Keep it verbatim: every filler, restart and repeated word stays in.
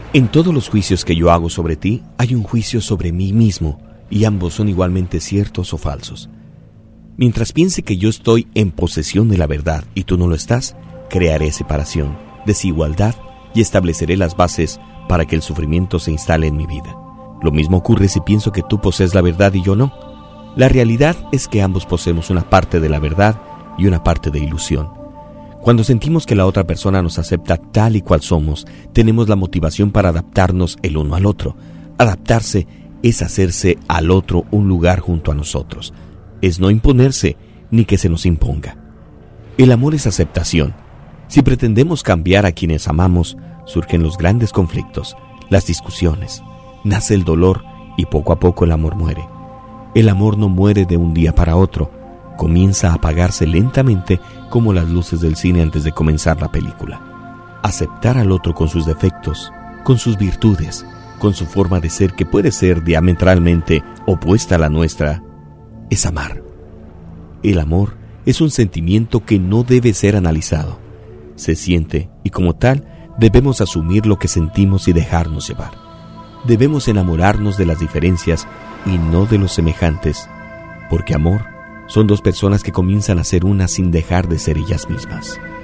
En todos los juicios que yo hago sobre ti, hay un juicio sobre mí mismo, y ambos son igualmente ciertos o falsos. Mientras piense que yo estoy en posesión de la verdad y tú no lo estás, crearé separación, desigualdad y estableceré las bases para que el sufrimiento se instale en mi vida. Lo mismo ocurre si pienso que tú posees la verdad y yo no. La realidad es que ambos poseemos una parte de la verdad y una parte de ilusión. Cuando sentimos que la otra persona nos acepta tal y cual somos, tenemos la motivación para adaptarnos el uno al otro. Adaptarse es hacerse al otro un lugar junto a nosotros. Es no imponerse ni que se nos imponga. El amor es aceptación. Si pretendemos cambiar a quienes amamos, surgen los grandes conflictos, las discusiones, nace el dolor y poco a poco el amor muere. El amor no muere de un día para otro, comienza a apagarse lentamente como las luces del cine antes de comenzar la película. Aceptar al otro con sus defectos, con sus virtudes, con su forma de ser que puede ser diametralmente opuesta a la nuestra, es amar. El amor es un sentimiento que no debe ser analizado. Se siente y como tal debemos asumir lo que sentimos y dejarnos llevar. Debemos enamorarnos de las diferencias y no de los semejantes, porque amor son dos personas que comienzan a ser una sin dejar de ser ellas mismas.